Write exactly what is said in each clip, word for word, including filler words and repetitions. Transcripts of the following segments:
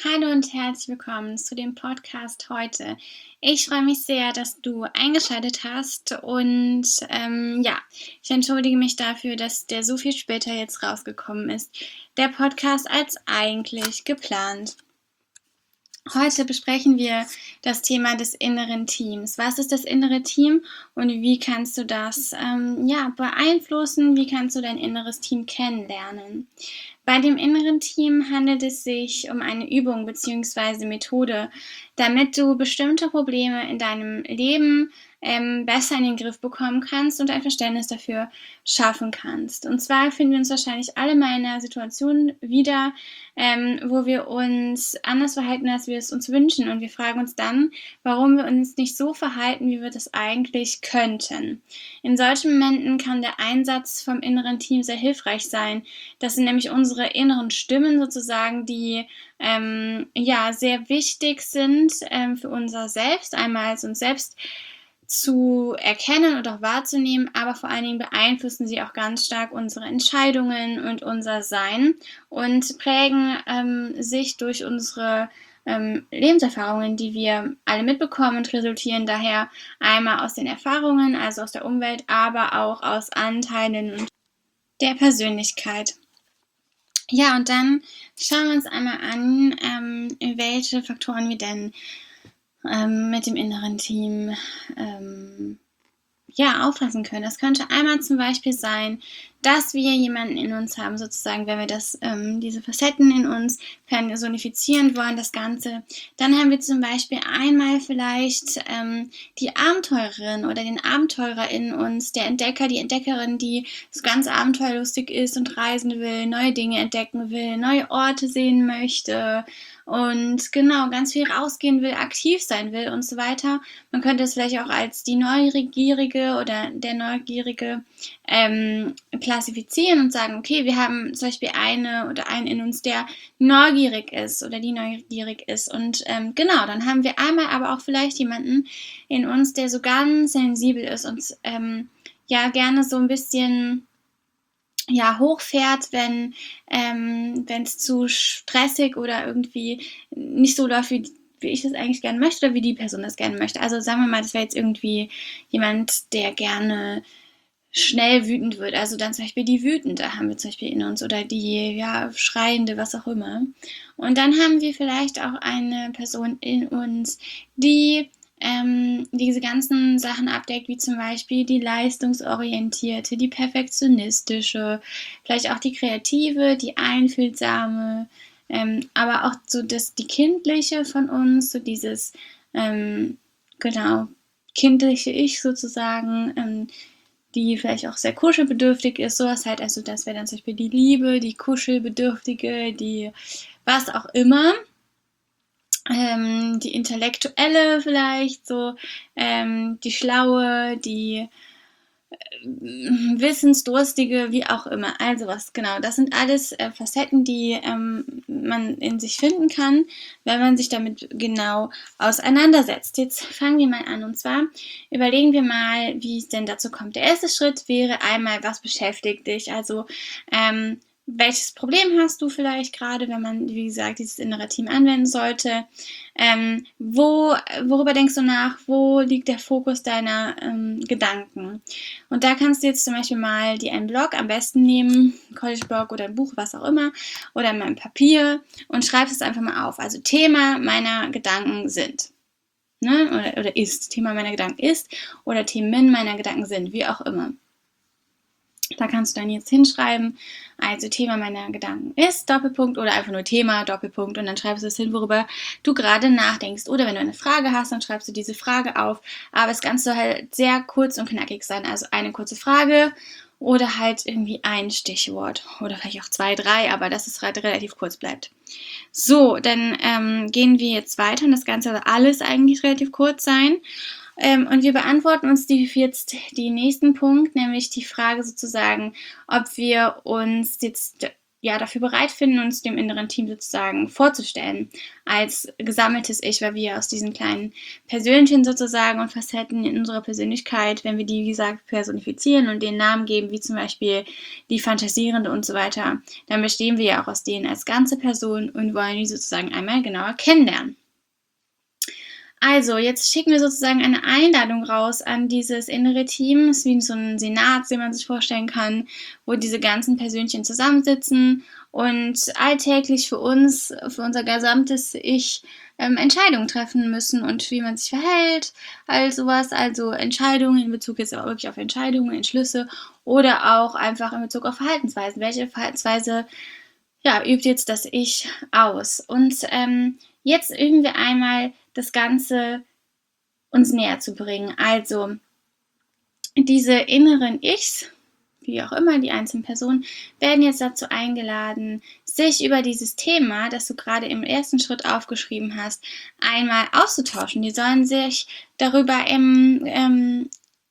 Hallo und herzlich willkommen zu dem Podcast heute. Ich freue mich sehr, dass du eingeschaltet hast und ähm, ja, ich entschuldige mich dafür, dass der so viel später jetzt rausgekommen ist, der Podcast, als eigentlich geplant. Heute besprechen wir das Thema des inneren Teams. Was ist das innere Team und wie kannst du das ähm, ja, beeinflussen? Wie kannst du dein inneres Team kennenlernen? Bei dem inneren Team handelt es sich um eine Übung bzw. Methode, damit du bestimmte Probleme in deinem Leben ähm, besser in den Griff bekommen kannst und ein Verständnis dafür schaffen kannst. Und zwar finden wir uns wahrscheinlich alle mal in einer Situation wieder, ähm, wo wir uns anders verhalten, als wir es uns wünschen. Und wir fragen uns dann, warum wir uns nicht so verhalten, wie wir das eigentlich könnten. In solchen Momenten kann der Einsatz vom inneren Team sehr hilfreich sein. Das sind nämlich unsere inneren Stimmen sozusagen, die ähm, ja sehr wichtig sind ähm, für unser Selbst, einmal als uns selbst zu erkennen und auch wahrzunehmen, aber vor allen Dingen beeinflussen sie auch ganz stark unsere Entscheidungen und unser Sein und prägen ähm, sich durch unsere ähm, Lebenserfahrungen, die wir alle mitbekommen, und resultieren daher einmal aus den Erfahrungen, also aus der Umwelt, aber auch aus Anteilen der Persönlichkeit. Ja, und dann schauen wir uns einmal an, ähm, welche Faktoren wir denn ähm, mit dem inneren Team ähm, ja, auffassen können. Das könnte einmal zum Beispiel sein, dass wir jemanden in uns haben, sozusagen, wenn wir das, ähm, diese Facetten in uns personifizieren wollen, das Ganze. Dann haben wir zum Beispiel einmal vielleicht ähm, die Abenteurerin oder den Abenteurer in uns, der Entdecker, die Entdeckerin, die so ganz abenteuerlustig ist und reisen will, neue Dinge entdecken will, neue Orte sehen möchte und genau, ganz viel rausgehen will, aktiv sein will und so weiter. Man könnte es vielleicht auch als die Neugierige oder der Neugierige ähm, klassifizieren und sagen, okay, wir haben zum Beispiel eine oder einen in uns, der neugierig ist oder die neugierig ist. Und ähm, genau, dann haben wir einmal aber auch vielleicht jemanden in uns, der so ganz sensibel ist und ähm, ja gerne so ein bisschen ja, hochfährt, wenn ähm, es zu stressig oder irgendwie nicht so läuft, wie, wie ich das eigentlich gerne möchte oder wie die Person das gerne möchte. Also sagen wir mal, das wäre jetzt irgendwie jemand, der gerne schnell wütend wird. Also dann zum Beispiel die Wütende haben wir zum Beispiel in uns oder die ja, Schreiende, was auch immer. Und dann haben wir vielleicht auch eine Person in uns, die ähm, diese ganzen Sachen abdeckt, wie zum Beispiel die leistungsorientierte, die perfektionistische, vielleicht auch die kreative, die einfühlsame, ähm, aber auch so das, die kindliche von uns, so dieses, ähm, genau, kindliche Ich sozusagen, ähm, die vielleicht auch sehr kuschelbedürftig ist, sowas halt, also das wäre dann zum Beispiel die Liebe, die Kuschelbedürftige, die was auch immer. Ähm, die Intellektuelle vielleicht, so ähm, die Schlaue, die äh, Wissensdurstige, wie auch immer. Also was, genau. Das sind alles äh, Facetten, die ähm, man in sich finden kann, wenn man sich damit genau auseinandersetzt. Jetzt fangen wir mal an. Und zwar überlegen wir mal, wie es denn dazu kommt. Der erste Schritt wäre einmal, was beschäftigt dich? Also ähm, welches Problem hast du vielleicht gerade, wenn man, wie gesagt, dieses innere Team anwenden sollte? Ähm, wo, worüber denkst du nach? Wo liegt der Fokus deiner ähm, Gedanken? Und da kannst du jetzt zum Beispiel mal dir einen Blog am besten nehmen, einen College-Blog oder ein Buch, was auch immer, oder mal ein Papier und schreibst es einfach mal auf. Also Thema meiner Gedanken sind. Ne? Oder, oder ist. Thema meiner Gedanken ist oder Themen meiner Gedanken sind, wie auch immer. Da kannst du dann jetzt hinschreiben, also Thema meiner Gedanken ist, Doppelpunkt, oder einfach nur Thema, Doppelpunkt, und dann schreibst du es hin, worüber du gerade nachdenkst. Oder wenn du eine Frage hast, dann schreibst du diese Frage auf, aber das Ganze soll halt sehr kurz und knackig sein, also eine kurze Frage oder halt irgendwie ein Stichwort oder vielleicht auch zwei, drei, aber dass es halt relativ kurz bleibt. So, dann ähm, gehen wir jetzt weiter und das Ganze soll alles eigentlich relativ kurz sein. Ähm, und wir beantworten uns die, jetzt den nächsten Punkt, nämlich die Frage sozusagen, ob wir uns jetzt ja, dafür bereit finden, uns dem inneren Team sozusagen vorzustellen als gesammeltes Ich, weil wir aus diesen kleinen Persönchen sozusagen und Facetten in unserer Persönlichkeit, wenn wir die, wie gesagt, personifizieren und denen Namen geben, wie zum Beispiel die Fantasierende und so weiter, dann bestehen wir ja auch aus denen als ganze Person und wollen die sozusagen einmal genauer kennenlernen. Also, jetzt schicken wir sozusagen eine Einladung raus an dieses innere Team. Es ist wie so ein Senat, den man sich vorstellen kann, wo diese ganzen Persönchen zusammensitzen und alltäglich für uns, für unser gesamtes Ich, ähm, Entscheidungen treffen müssen und wie man sich verhält, all sowas. Also Entscheidungen in Bezug jetzt auch wirklich auf Entscheidungen, Entschlüsse oder auch einfach in Bezug auf Verhaltensweisen. Welche Verhaltensweise ja, übt jetzt das Ich aus? Und ähm, jetzt üben wir einmal das Ganze uns näher zu bringen. Also diese inneren Ichs, wie auch immer, die einzelnen Personen, werden jetzt dazu eingeladen, sich über dieses Thema, das du gerade im ersten Schritt aufgeschrieben hast, einmal auszutauschen. Die sollen sich darüber im, ähm,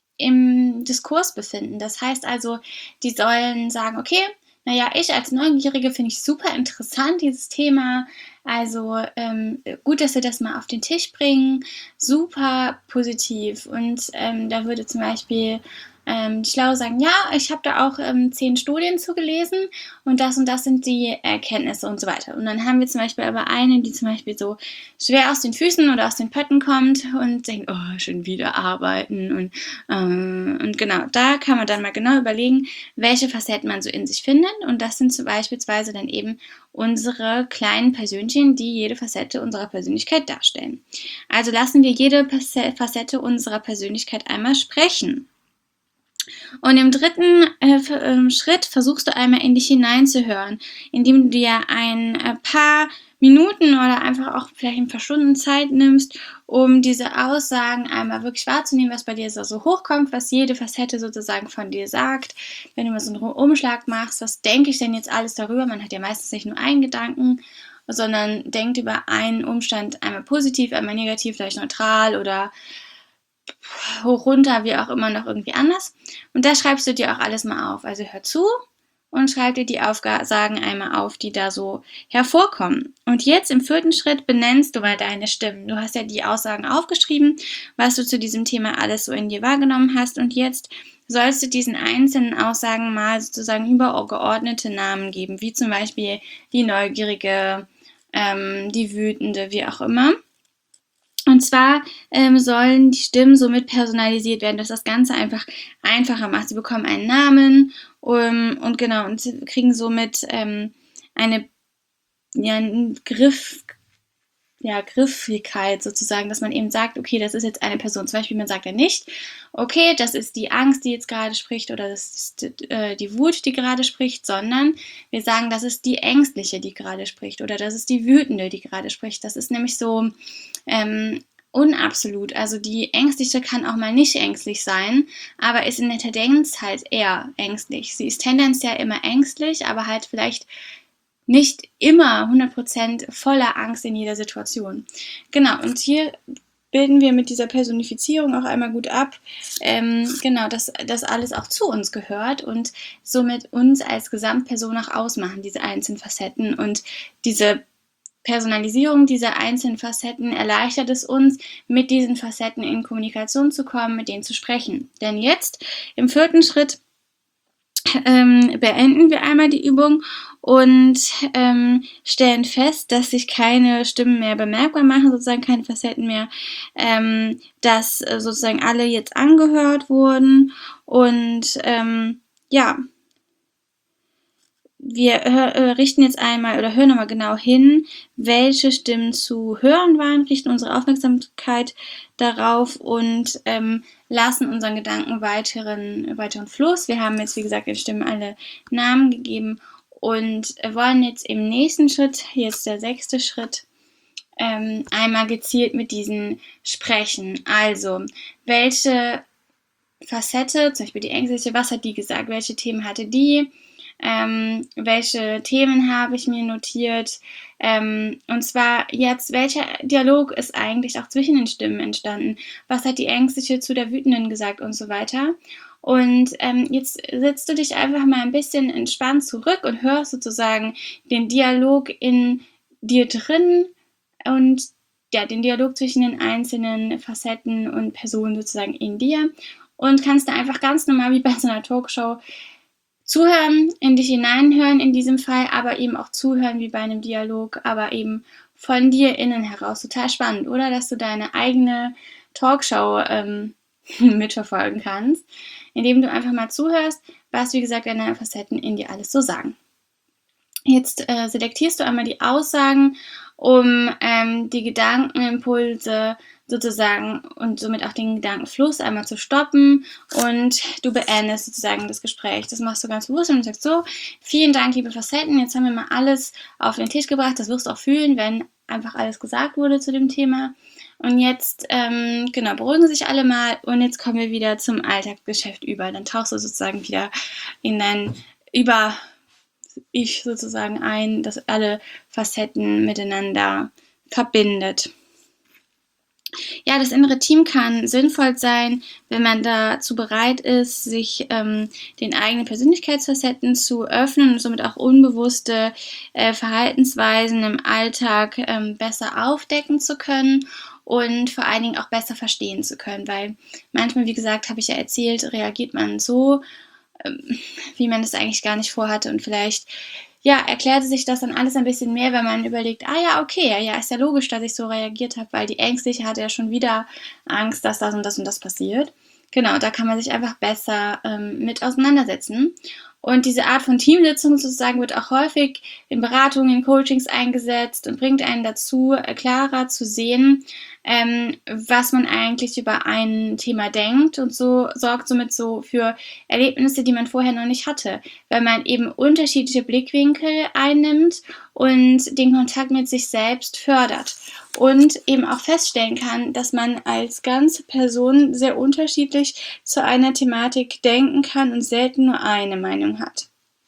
im Diskurs befinden. Das heißt also, die sollen sagen, okay, naja, ich als Neugierige finde ich super interessant, dieses Thema. Also ähm, gut, dass wir das mal auf den Tisch bringen. Super positiv. Und ähm, da würde zum Beispiel ähm, die Schlaue sagen, ja, ich habe da auch ähm, zehn Studien zugelesen und das und das sind die Erkenntnisse und so weiter. Und dann haben wir zum Beispiel aber eine, die zum Beispiel so schwer aus den Füßen oder aus den Pötten kommt und denkt, oh, schon wieder arbeiten. Und, ähm, und genau, da kann man dann mal genau überlegen, welche Facetten man so in sich findet. Und das sind zum beispielsweise dann eben unsere kleinen Persönchen, die jede Facette unserer Persönlichkeit darstellen. Also lassen wir jede Facette unserer Persönlichkeit einmal sprechen. Und im dritten äh, Schritt versuchst du einmal in dich hineinzuhören, indem du dir ein äh, paar Minuten oder einfach auch vielleicht ein paar Stunden Zeit nimmst, um diese Aussagen einmal wirklich wahrzunehmen, was bei dir so hochkommt, was jede Facette sozusagen von dir sagt. Wenn du mal so einen Umschlag machst, was denke ich denn jetzt alles darüber? Man hat ja meistens nicht nur einen Gedanken, sondern denkt über einen Umstand einmal positiv, einmal negativ, vielleicht neutral oder hoch, runter, wie auch immer, noch irgendwie anders. Und da schreibst du dir auch alles mal auf. Also hör zu und schreib dir die Aussagen einmal auf, die da so hervorkommen. Und jetzt im vierten Schritt benennst du mal deine Stimmen. Du hast ja die Aussagen aufgeschrieben, was du zu diesem Thema alles so in dir wahrgenommen hast. Und jetzt sollst du diesen einzelnen Aussagen mal sozusagen übergeordnete Namen geben, wie zum Beispiel die Neugierige, ähm, die Wütende, wie auch immer. Und zwar ähm, sollen die Stimmen somit personalisiert werden, dass das Ganze einfach einfacher macht. Sie bekommen einen Namen um, und genau und sie kriegen somit ähm, eine ja, einen Griff, ja, Griffigkeit sozusagen, dass man eben sagt, okay, das ist jetzt eine Person. Zum Beispiel, man sagt ja nicht, okay, das ist die Angst, die jetzt gerade spricht oder das ist äh, die Wut, die gerade spricht, sondern wir sagen, das ist die Ängstliche, die gerade spricht oder das ist die Wütende, die gerade spricht. Das ist nämlich so ähm, unabsolut. Also die Ängstliche kann auch mal nicht ängstlich sein, aber ist in der Tendenz halt eher ängstlich. Sie ist tendenziell immer ängstlich, aber halt vielleicht nicht immer hundert Prozent voller Angst in jeder Situation. Genau, und hier bilden wir mit dieser Personifizierung auch einmal gut ab, ähm, genau, dass das alles auch zu uns gehört und somit uns als Gesamtperson auch ausmachen, diese einzelnen Facetten. Und diese Personalisierung dieser einzelnen Facetten erleichtert es uns, mit diesen Facetten in Kommunikation zu kommen, mit denen zu sprechen. Denn jetzt im vierten Schritt ähm, beenden wir einmal die Übung und ähm, stellen fest, dass sich keine Stimmen mehr bemerkbar machen, sozusagen keine Facetten mehr, ähm, dass äh, sozusagen alle jetzt angehört wurden und ähm, ja, wir äh, richten jetzt einmal oder hören nochmal genau hin, welche Stimmen zu hören waren, richten unsere Aufmerksamkeit darauf und ähm, lassen unseren Gedanken weiteren, weiteren Fluss. Wir haben jetzt, wie gesagt, den Stimmen alle Namen gegeben und wollen jetzt im nächsten Schritt, jetzt der sechste Schritt, ähm, einmal gezielt mit diesen sprechen. Also, welche Facette, zum Beispiel die Ängstliche, was hat die gesagt, welche Themen hatte die? Ähm, welche Themen habe ich mir notiert? Ähm, und zwar jetzt, welcher Dialog ist eigentlich auch zwischen den Stimmen entstanden? Was hat die Ängstliche zu der Wütenden gesagt und so weiter? Und ähm, jetzt setzt du dich einfach mal ein bisschen entspannt zurück und hörst sozusagen den Dialog in dir drin und ja, den Dialog zwischen den einzelnen Facetten und Personen sozusagen in dir und kannst da einfach ganz normal wie bei so einer Talkshow zuhören, in dich hineinhören in diesem Fall, aber eben auch zuhören wie bei einem Dialog, aber eben von dir innen heraus. Total spannend, oder? Dass du deine eigene Talkshow ähm, mitverfolgen kannst, indem du einfach mal zuhörst, was, wie gesagt, deine Facetten in dir alles so sagen. Jetzt äh, selektierst du einmal die Aussagen, um ähm, die Gedankenimpulse sozusagen und somit auch den Gedankenfluss einmal zu stoppen und du beendest sozusagen das Gespräch. Das machst du ganz bewusst und du sagst so, vielen Dank, liebe Facetten, jetzt haben wir mal alles auf den Tisch gebracht. Das wirst du auch fühlen, wenn einfach alles gesagt wurde zu dem Thema. Und jetzt, ähm, genau, beruhigen sich alle mal und jetzt kommen wir wieder zum Alltagsgeschäft über. Dann tauchst du sozusagen wieder in dein über ich sozusagen ein, das alle Facetten miteinander verbindet. Ja, das innere Team kann sinnvoll sein, wenn man dazu bereit ist, sich ähm, den eigenen Persönlichkeitsfacetten zu öffnen und somit auch unbewusste äh, Verhaltensweisen im Alltag ähm, besser aufdecken zu können und vor allen Dingen auch besser verstehen zu können, weil manchmal, wie gesagt, habe ich ja erzählt, reagiert man so, ähm, wie man das eigentlich gar nicht vorhatte und vielleicht ja, erklärte sich das dann alles ein bisschen mehr, wenn man überlegt, ah ja, okay, ja, ja, ist ja logisch, dass ich so reagiert habe, weil die Ängstliche hatte ja schon wieder Angst, dass das und das und das passiert. Genau, da kann man sich einfach besser ähm, mit auseinandersetzen. Und diese Art von Teamsitzung sozusagen wird auch häufig in Beratungen, in Coachings eingesetzt und bringt einen dazu, äh, klarer zu sehen, ähm, was man eigentlich über ein Thema denkt und so sorgt somit so für Erlebnisse, die man vorher noch nicht hatte, weil man eben unterschiedliche Blickwinkel einnimmt und den Kontakt mit sich selbst fördert und eben auch feststellen kann, dass man als ganze Person sehr unterschiedlich zu einer Thematik denken kann und selten nur eine Meinung hat.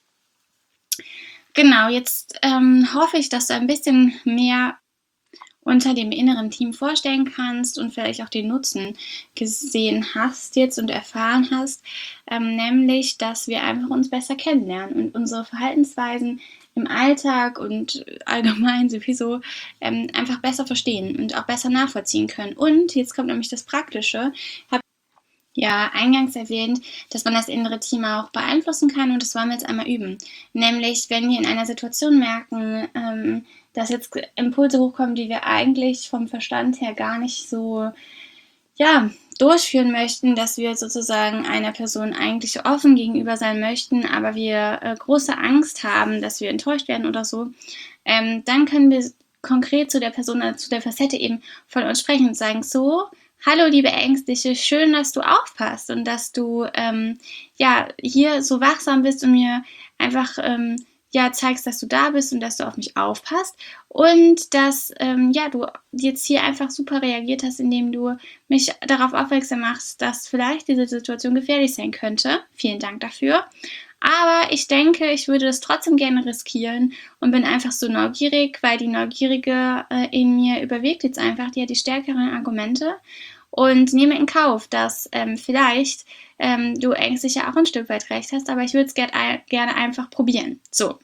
Genau, jetzt ähm, hoffe ich, dass du ein bisschen mehr unter dem inneren Team vorstellen kannst und vielleicht auch den Nutzen gesehen hast jetzt und erfahren hast, ähm, nämlich, dass wir einfach uns besser kennenlernen und unsere Verhaltensweisen im Alltag und allgemein sowieso ähm, einfach besser verstehen und auch besser nachvollziehen können. Und jetzt kommt nämlich das Praktische. Ich habe ja eingangs erwähnt, dass man das innere Team auch beeinflussen kann und das wollen wir jetzt einmal üben. Nämlich, wenn wir in einer Situation merken, ähm, dass jetzt Impulse hochkommen, die wir eigentlich vom Verstand her gar nicht so, ja, durchführen möchten, dass wir sozusagen einer Person eigentlich offen gegenüber sein möchten, aber wir äh, große Angst haben, dass wir enttäuscht werden oder so, ähm, dann können wir konkret zu der Person oder zu der Facette eben von uns sprechen und sagen, so, hallo liebe Ängstliche, schön, dass du aufpasst und dass du ähm, ja hier so wachsam bist und mir einfach ähm, ja, zeigst, dass du da bist und dass du auf mich aufpasst und dass ähm, ja, du jetzt hier einfach super reagiert hast, indem du mich darauf aufmerksam machst, dass vielleicht diese Situation gefährlich sein könnte. Vielen Dank dafür. Aber ich denke, ich würde das trotzdem gerne riskieren und bin einfach so neugierig, weil die Neugierige äh, in mir überwiegt jetzt einfach, die hat die stärkeren Argumente und nehme in Kauf, dass ähm, vielleicht ähm, du ängstlich ja auch ein Stück weit recht hast, aber ich würde es ger- gerne einfach probieren. So.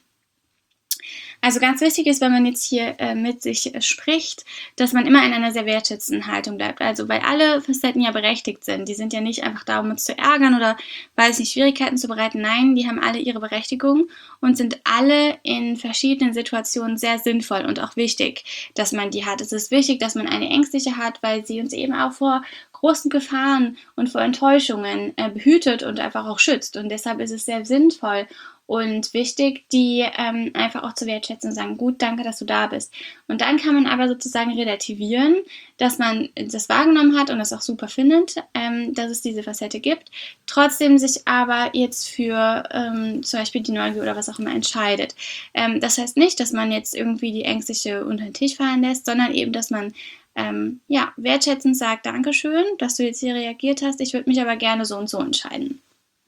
Also ganz wichtig ist, wenn man jetzt hier äh, mit sich äh, spricht, dass man immer in einer sehr wertschätzenden Haltung bleibt. Also weil alle Facetten ja berechtigt sind. Die sind ja nicht einfach da, um uns zu ärgern oder weil es nicht Schwierigkeiten zu bereiten. Nein, die haben alle ihre Berechtigung und sind alle in verschiedenen Situationen sehr sinnvoll und auch wichtig, dass man die hat. Es ist wichtig, dass man eine Ängstliche hat, weil sie uns eben auch vor großen Gefahren und vor Enttäuschungen äh, behütet und einfach auch schützt. Und deshalb ist es sehr sinnvoll und wichtig, die ähm, einfach auch zu wertschätzen und sagen, gut, danke, dass du da bist. Und dann kann man aber sozusagen relativieren, dass man das wahrgenommen hat und das auch super findet, ähm, dass es diese Facette gibt, trotzdem sich aber jetzt für ähm, zum Beispiel die Neugier oder was auch immer entscheidet. Ähm, das heißt nicht, dass man jetzt irgendwie die Ängstliche unter den Tisch fallen lässt, sondern eben, dass man ähm, ja, wertschätzend sagt, Dankeschön, dass du jetzt hier reagiert hast, ich würde mich aber gerne so und so entscheiden.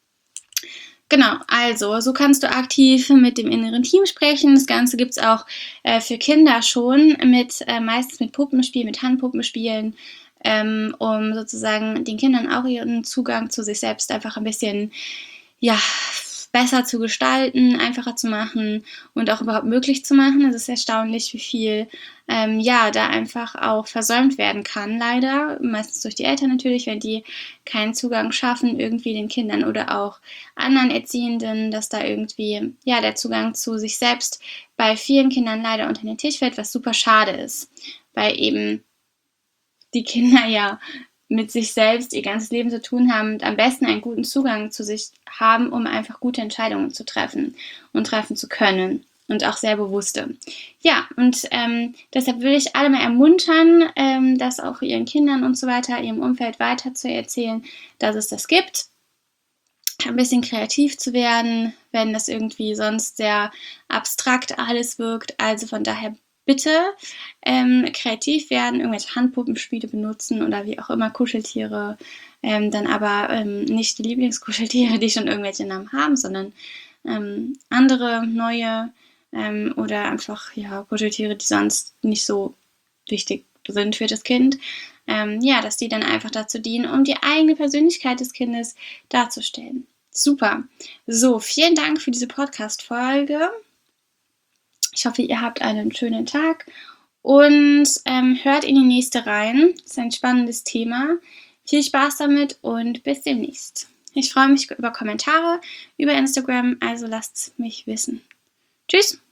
Genau, also so kannst du aktiv mit dem inneren Team sprechen. Das Ganze gibt es auch äh, für Kinder schon, mit äh, meistens mit Puppenspielen, mit Handpuppenspielen. ähm, um sozusagen den Kindern auch ihren Zugang zu sich selbst einfach ein bisschen, ja, besser zu gestalten, einfacher zu machen und auch überhaupt möglich zu machen. Es ist erstaunlich, wie viel ähm, ja da einfach auch versäumt werden kann, leider. Meistens durch die Eltern natürlich, wenn die keinen Zugang schaffen, irgendwie den Kindern oder auch anderen Erziehenden, dass da irgendwie ja der Zugang zu sich selbst bei vielen Kindern leider unter den Tisch fällt, was super schade ist, weil eben die Kinder ja mit sich selbst ihr ganzes Leben zu tun haben und am besten einen guten Zugang zu sich haben, um einfach gute Entscheidungen zu treffen und treffen zu können und auch sehr bewusste. Ja, und ähm, deshalb will ich alle mal ermuntern, ähm, das auch ihren Kindern und so weiter, ihrem Umfeld weiter zu erzählen, dass es das gibt. Ein bisschen kreativ zu werden, wenn das irgendwie sonst sehr abstrakt alles wirkt. Also von daher bitte ähm, kreativ werden, irgendwelche Handpuppenspiele benutzen oder wie auch immer Kuscheltiere, ähm, dann aber ähm, nicht die Lieblingskuscheltiere, die schon irgendwelche Namen haben, sondern ähm, andere, neue ähm, oder einfach ja, Kuscheltiere, die sonst nicht so wichtig sind für das Kind. Ähm, ja, dass die dann einfach dazu dienen, um die eigene Persönlichkeit des Kindes darzustellen. Super. So, vielen Dank für diese Podcast-Folge. Ich hoffe, ihr habt einen schönen Tag und ähm, hört in die nächste rein. Das ist ein spannendes Thema. Viel Spaß damit und bis demnächst. Ich freue mich über Kommentare über Instagram, also lasst es mich wissen. Tschüss!